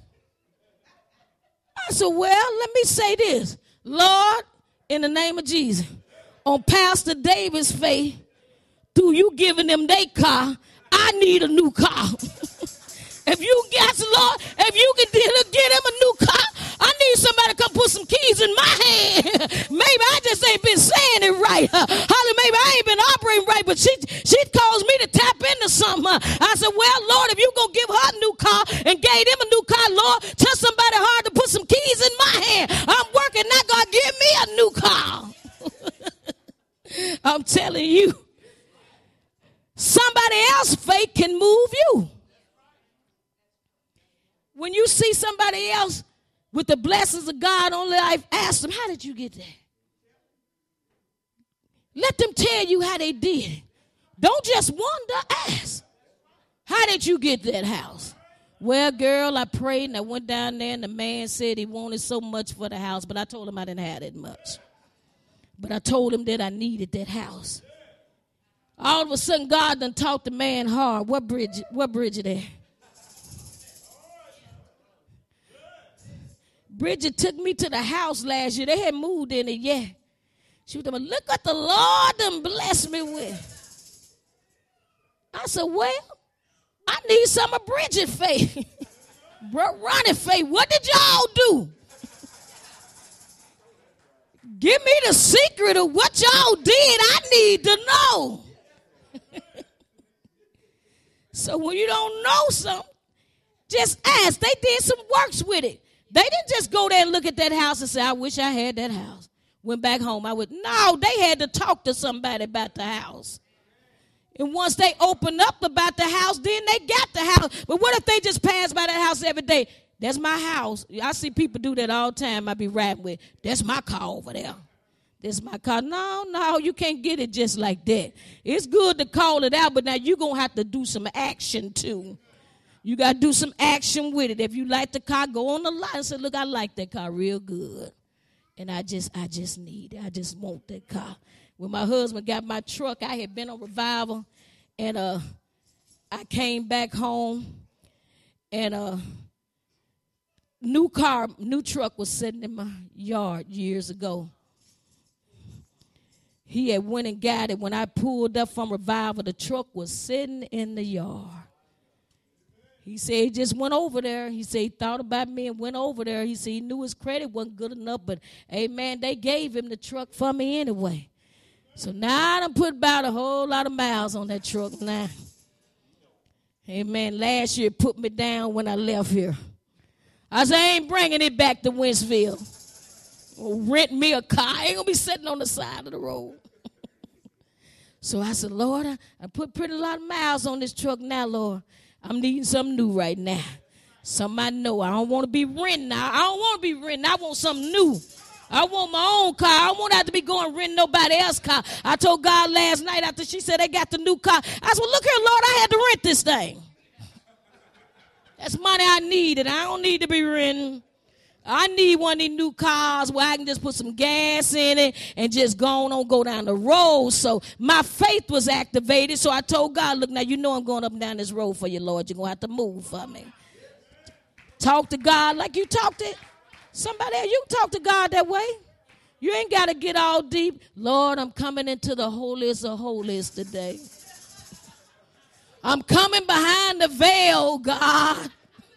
I said, well, let me say this. Lord, in the name of Jesus, on Pastor Davis' faith through you giving them their car. I need a new car. If you got Lord, if you can get him a new car, I need somebody to come put some keys in my hand. Maybe I just ain't been saying it right. Holly, maybe I ain't been operating right, but she she caused me to tap into something. I said, well, Lord, if you going to give her a new car and gave him a new car, Lord, tell somebody hard to put some keys in my hand. I'm working, not going to give me a new car. I'm telling you, somebody else's faith can move you. When you see somebody else with the blessings of God on their life, ask them, how did you get that? Let them tell you how they did it. Don't just wonder, ask. How did you get that house? Well, girl, I prayed and I went down there and the man said he wanted so much for the house, but I told him I didn't have that much. But I told him that I needed that house. All of a sudden, God done taught the man hard. What Bridget? What Bridget there? Bridget took me to the house last year. They had moved in it, yeah. She was like, look what the Lord done blessed me with. I said, well, I need some of Bridget's faith. Ronnie's faith. What did y'all do? Give me the secret of what y'all did. I need to know. So when you don't know something, just ask. They did some works with it. They didn't just go there and look at that house and say, I wish I had that house. Went back home. I would. No, they had to talk to somebody about the house. And once they opened up about the house, then they got the house. But what if they just pass by that house every day? That's my house. I see people do that all the time. I be rapping with, that's my car over there. That's my car. No, no, you can't get it just like that. It's good to call it out, but now you're going to have to do some action too. You got to do some action with it. If you like the car, go on the lot and say, look, I like that car real good. And I just I just need it. I just want that car. When my husband got my truck, I had been on revival. And uh, I came back home. And a uh, new car, new truck was sitting in my yard years ago. He had went and got it. When I pulled up from revival, the truck was sitting in the yard. He said he just went over there. He said he thought about me and went over there. He said he knew his credit wasn't good enough, but, amen, they gave him the truck for me anyway. So now I done put about a whole lot of miles on that truck now. Amen. Last year it put me down when I left here. I said, I ain't bringing it back to Wentzville. Or rent me a car. I ain't going to be sitting on the side of the road. So I said, Lord, I, I put pretty lot of miles on this truck now, Lord. I'm needing something new right now. Something I know. I don't want to be renting now. I don't want to be renting. I want something new. I want my own car. I don't want to have to be going rent nobody else's car. I told God last night after she said they got the new car. I said, well, look here, Lord, I had to rent this thing. That's money I needed. I don't need to be renting. I need one of these new cars where I can just put some gas in it and just go on, on go down the road. So my faith was activated. So I told God, look, now you know I'm going up and down this road for you, Lord. You're going to have to move for me. Talk to God like you talk to somebody else. You can talk to God that way. You ain't got to get all deep. Lord, I'm coming into the holiest of holies today. I'm coming behind the veil, God.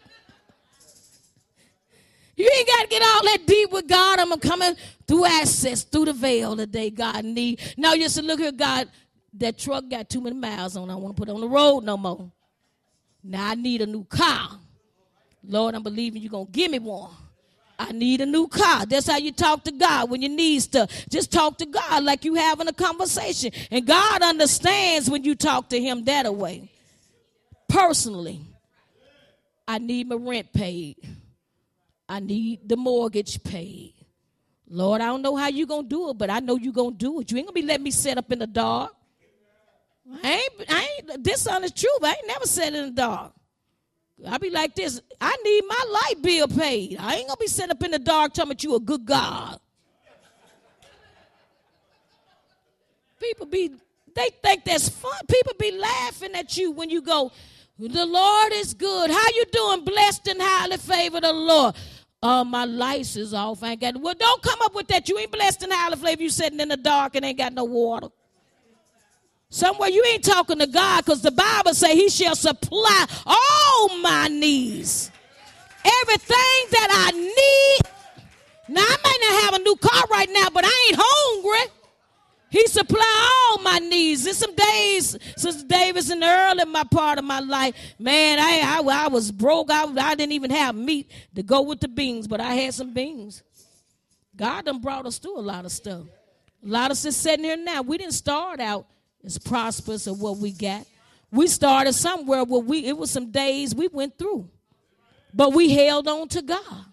You ain't got to get all that deep with God. I'm coming through access, through the veil today, God need. Now you just look here, God, that truck got too many miles on it. I don't want to put it on the road no more. Now I need a new car. Lord, I'm believing you're going to give me one. I need a new car. That's how you talk to God when you need stuff. Just talk to God like you having a conversation. And God understands when you talk to him that way. Personally, I need my rent paid. I need the mortgage paid. Lord, I don't know how you're going to do it, but I know you're going to do it. You ain't going to be letting me sit up in the dark. I ain't, I ain't, this son is true, but I ain't never sat in the dark. I be like this, I need my light bill paid. I ain't going to be sitting up in the dark telling you a good God. People be, they think that's fun. People be laughing at you when you go, the Lord is good. How you doing? Blessed and highly favored of the Lord. Uh, my lights is off. I ain't got, well, don't come up with that. You ain't blessed and highly flavored. You sitting in the dark and ain't got no water. Somewhere you ain't talking to God, because the Bible say he shall supply all my needs. Everything that I need. Now, I might not have a new car right now, but I ain't hungry. He supply all my needs. There's some days, Sister Davis, in the early my part of my life, man, I, I, I was broke. I, I didn't even have meat to go with the beans, but I had some beans. God done brought us through a lot of stuff. A lot of us is sitting here now. We didn't start out as prosperous of what we got. We started somewhere where we, it was some days we went through. But we held on to God.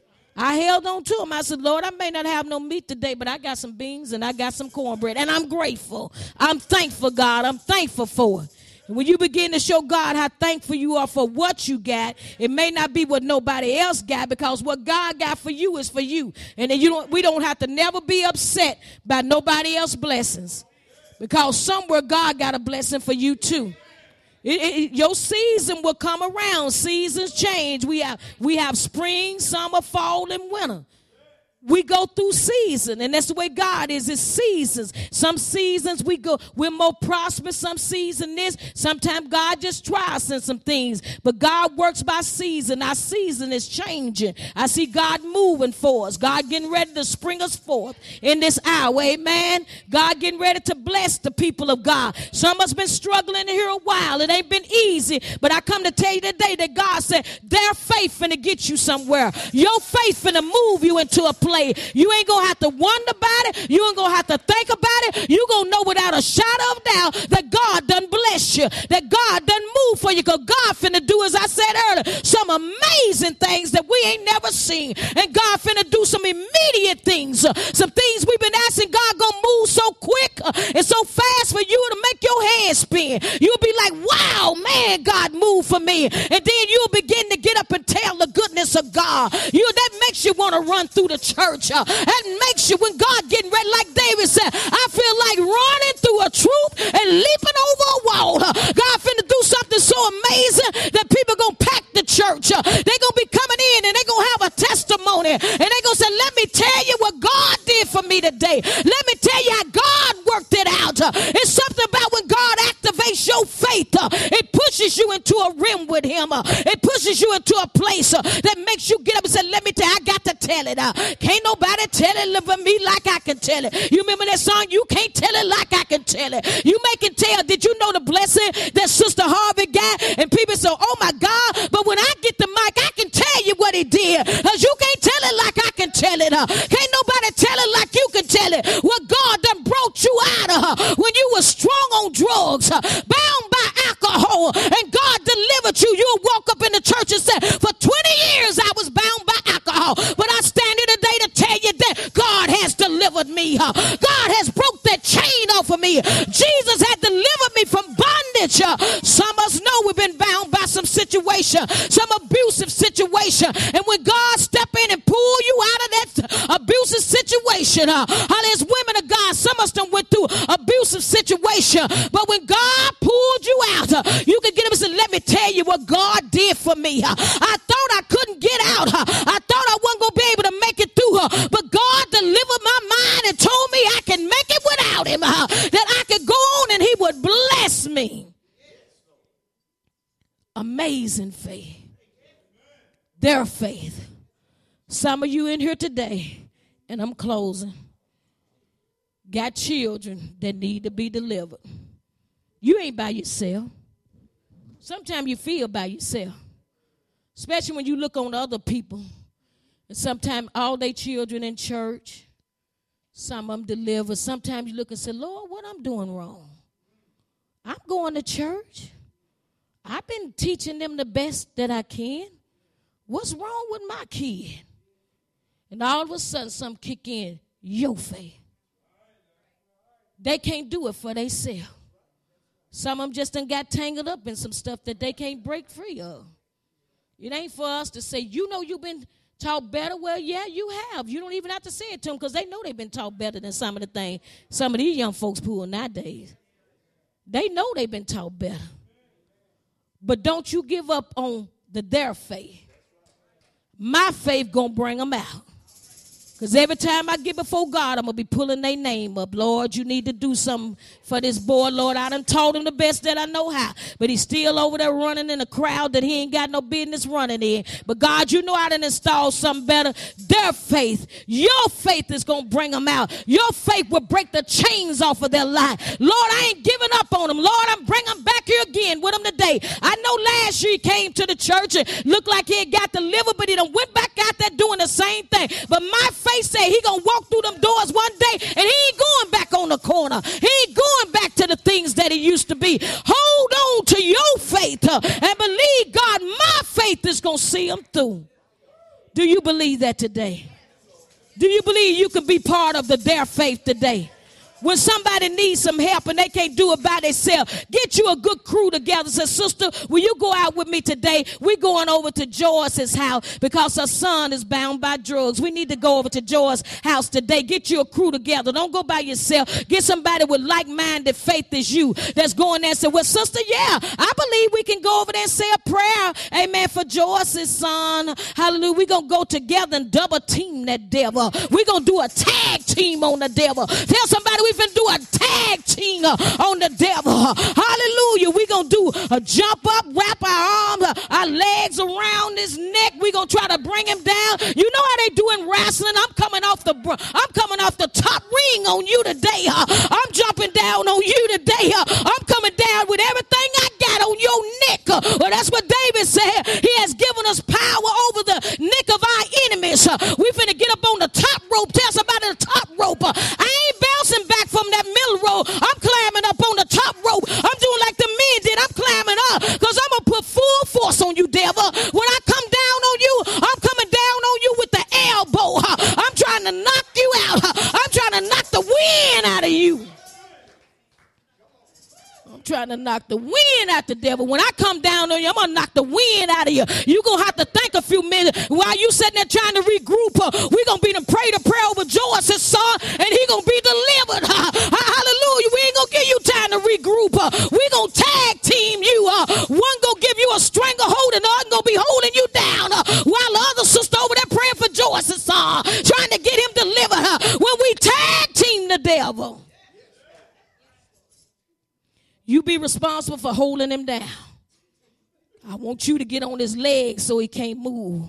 I held on to him. I said, Lord, I may not have no meat today, but I got some beans and I got some cornbread. And I'm grateful. I'm thankful, God. I'm thankful for it. And when you begin to show God how thankful you are for what you got, it may not be what nobody else got, because what God got for you is for you. And then you don't, we don't have to never be upset by nobody else's blessings, because somewhere God got a blessing for you too. It, it, your season will come around. Seasons change. We have we have spring, summer, fall, and winter. We go through season, and that's the way God is. It's seasons. Some seasons we go, we're more prosperous. Some season this. Sometimes God just tries in some things. But God works by season. Our season is changing. I see God moving for us. God getting ready to spring us forth in this hour. Amen. God getting ready to bless the people of God. Some of us been struggling here a while. It ain't been easy. But I come to tell you today that God said their faith finna get you somewhere. Your faith finna move you into a place. You ain't going to have to wonder about it. You ain't going to have to think about it. You going to know without a shadow of doubt that God done bless you, that God done move for you, because God finna do, as I said earlier, some amazing things that we ain't never seen. And God finna do some immediate things, uh, some things we've been asking God gonna move so quick uh, and so fast for you to make your head spin. You'll be like, wow, man, God moved for me. And then you'll begin to get up and tell the goodness of God. You, that makes you want to run through the church. Uh, that makes you, when God getting ready, like David said, I feel like running through a troop and leaping over a wall. Uh, God finna do something so amazing that people gonna pack the church. Uh, they gonna be coming in and they gonna have a testimony, and they gonna say, let me tell you what God did for me today. Let me tell you how God worked it out. Uh, it's something about when God activates your faith. Uh, it pushes you into a rim with him. Uh, it pushes you into a place uh, that makes you get up and say, let me tell you, I got to tell it. Uh, can't nobody tell it for me like I can tell it. You remember that song? You can't tell it like I can tell it. You make it tell. Did you know the blessing that Sister Harvey got? And people say, oh my God, but when I get the mic, I can tell you what he did. Because you can't tell it like I can tell it. Uh, can't nobody tell it like you can tell it. What God done brought you out of uh, when you were strong on drugs, uh, bound by alcohol, and God delivered you. You'll walk up in the church and say, for twenty years I was bound by alcohol, but I stand here today to tell you that God has delivered me. Uh, God has broke that chain off of me. Jesus had delivered me from bondage. Uh, some of us know we've been bound by some situation, some abusive situation, and when God step in and pull you out of that abusive situation, uh, as women of God, some of us done went through abusive situation, but when God pulled you out, uh, you can get up and say, let me tell you what God did for me. Uh, I thought I couldn't get out. Uh, I thought I wasn't going to be able to make it through, uh, but God delivered my mind and told me I can make it without him, uh, that I could go on and he would bless me. Amazing faith. Their faith. Some of you in here today, and I'm closing, got children that need to be delivered. You ain't by yourself. Sometimes you feel by yourself, especially when you look on other people. And sometimes all their children in church, some of them deliver. Sometimes you look and say, Lord, what I'm doing wrong? I'm going to church. I've been teaching them the best that I can. What's wrong with my kid? And all of a sudden, some kick in, your faith. They can't do it for themselves. Some of them just done got tangled up in some stuff that they can't break free of. It ain't for us to say, you know you've been taught better. Well, yeah, you have. You don't even have to say it to them because they know they've been taught better than some of the things some of these young folks pull nowadays. They know they've been taught better. But don't you give up on the their faith. My faith going to bring them out. Because every time I get before God, I'm going to be pulling their name up. Lord, you need to do something for this boy. Lord, I done told him the best that I know how. But he's still over there running in a crowd that he ain't got no business running in. But God, you know I done installed something better. Their faith, your faith is going to bring them out. Your faith will break the chains off of their life. Lord, I ain't giving up on them. Lord, I'm bringing them back here again with them today. I know last year he came to the church and looked like he had got delivered, but he done went back out there doing the same thing. But my faith say he gonna walk through them doors one day and he ain't going back on the corner. He ain't going back to the things that he used to be. Hold on to your faith uh, and believe God, my faith is gonna see him through. Do you believe that today? Do you believe you can be part of the their faith today? When somebody needs some help and they can't do it by themselves, get you a good crew together. Say, sister, will you go out with me today? We're going over to Joyce's house because her son is bound by drugs. We need to go over to Joyce's house today. Get you a crew together. Don't go by yourself. Get somebody with like-minded faith as you that's going there and say, well, sister, yeah, I believe we can go over there and say a prayer, amen, for Joyce's son. Hallelujah. We're going to go together and double team that devil. We're going to do a tag team on the devil. Tell somebody we finna do a tag team uh, on the devil. Hallelujah. We're going to do a jump up, wrap our arms, uh, our legs around his neck. We're going to try to bring him down. You know how they do in wrestling? I'm coming off the I'm coming off the top ring on you today. Uh, I'm jumping down on you today. Uh, I'm coming down with everything I got on your neck. Uh, well, that's what David said. He has given us power over the neck of our enemies. Uh, we finna get up on the top rope. Tell somebody the top rope. Uh, I ain't bouncing back from that middle rope. I'm climbing up on the top rope. I'm doing like the men did. I'm climbing up because I'm going to put full force on you, devil. When I come down on you, I'm coming down on you with the elbow. I'm trying to knock you out. I'm trying to knock the wind out of you. Trying to knock the wind out the devil. When I come down on you, I'm going to knock the wind out of you. You're going to have to think a few minutes while you sitting there trying to regroup. Uh, we're going to be to pray the prayer over Joyce's son, and he going to be delivered. Uh, hallelujah. We ain't going to give you time to regroup. Uh, we're going to tag team you. Uh, one going to give you a stranglehold, and the other going to be holding you down uh, while the other sister over there praying for Joyce's son, trying to get him delivered. Uh, when we tag team the devil, you be responsible for holding him down. I want you to get on his legs so he can't move.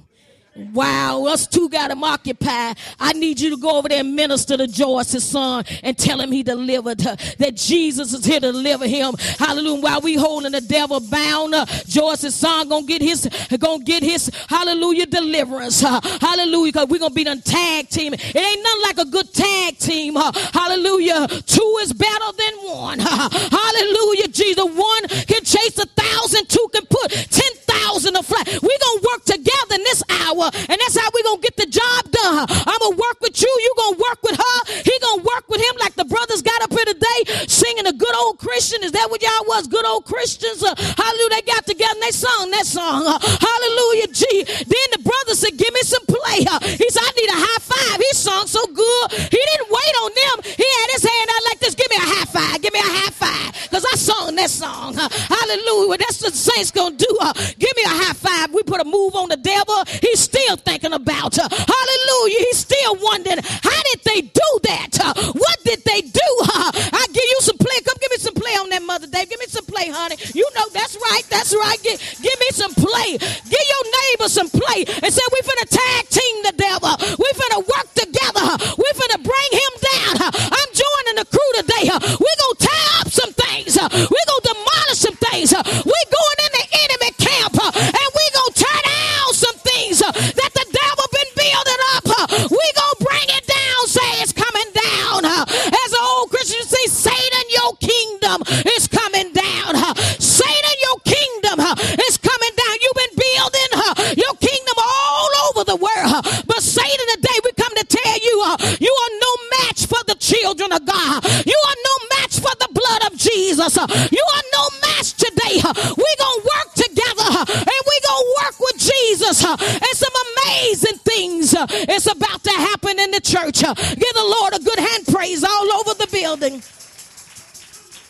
Wow, us two got him occupied. I need you to go over there and minister to Joyce's son and tell him he delivered her, that Jesus is here to deliver him. Hallelujah. While we holding the devil bound, uh, Joyce's son gonna get his, gonna get his, hallelujah, deliverance. Uh, hallelujah, because we're gonna be done tag team. It ain't nothing like a good tag team. Uh, hallelujah. Two is better than one. Uh, hallelujah, Jesus. One can chase a thousand, two can put ten thousand a flat. We're gonna work together in this hour. And that's how we're going to get the job done. I'm going to work with you. You're going to work with her. He going to work with him like the brothers got up here today singing a good old Christian. Is that what y'all was? Good old Christians. Uh, hallelujah. They got together and they sung that song. Uh, hallelujah. Gee. Then the brother said, give me some play. Uh, he said, I need a high five. He sung so good. He didn't wait on them. He had his hand out like this. Give me a high five. Give me a high five. Because I sung that song. Uh, hallelujah. That's what the saints going to do. Uh, give me a high five. We put a move on the devil. He's still thinking about uh, hallelujah. He's still wondering, how did they do that? Uh, what did they do? Uh, I give you some play. Come give me some play on that, Mother Dave. Give me some play, honey. You know that's right. That's right. Give, give me some play. Give your neighbor some play and say, we finna tag team the devil. We finna work together. We finna bring him down. I'm joining the crew today. We're gonna tear up some things. We're gonna demolish some things. We're going in the enemy camp and we're gonna tear down some things that the devil been building up. We gonna bring it down. Say it's coming down. As an old Christian say, Satan, your kingdom is coming down. Satan, your kingdom is coming down. You've been building your kingdom all over the world. But Satan, today we come to tell you, you are no match for the children of God. You are no match for the blood of Jesus. You are no match today. We're gonna work together and we're gonna work with Jesus. And some amazing things is about to happen in the church. Give the Lord a good hand praise all over the building.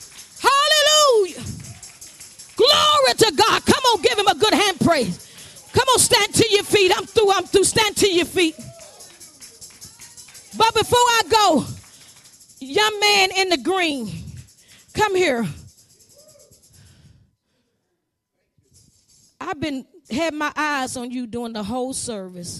Hallelujah. Glory to God. Come on, give him a good hand praise. Come on, stand to your feet. I'm through. I'm through. Stand to your feet. But before I go, young man in the green, come here. I've been had my eyes on you during the whole service.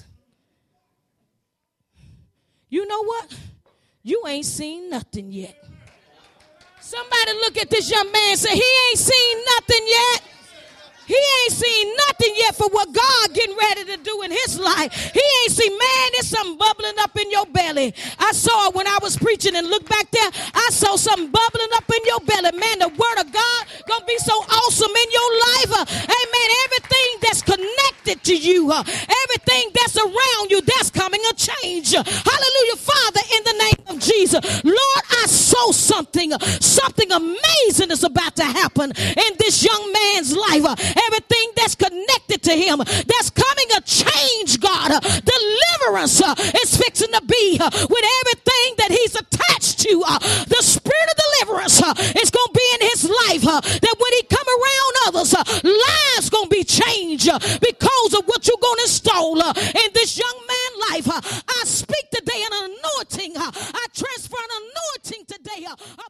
You know what? You ain't seen nothing yet. Somebody look at this young man and say, he ain't seen nothing yet. He ain't seen nothing yet for what God getting ready to do in his life. He ain't seen, man, there's something bubbling up in your belly. I saw it when I was preaching and look back there. I saw something bubbling up in your belly. Man, the word of God going to be so awesome in your life. Uh, amen. Everything that's connected to you, uh, everything that's around you, that's coming a change. Hallelujah. Father, in the name of Jesus, Lord, I saw something, uh, something amazing is about to happen in this young man's life. Uh, Everything that's connected to him, that's coming a change, God. Uh, deliverance uh, is fixing to be uh, with everything that he's attached to. Uh, the spirit of deliverance uh, is going to be in his life. Uh, that when he come around others, uh, lives going to be changed uh, because of what you're going to install uh, in this young man's life. Uh, I speak today an anointing. Uh, I transfer an anointing today. Uh,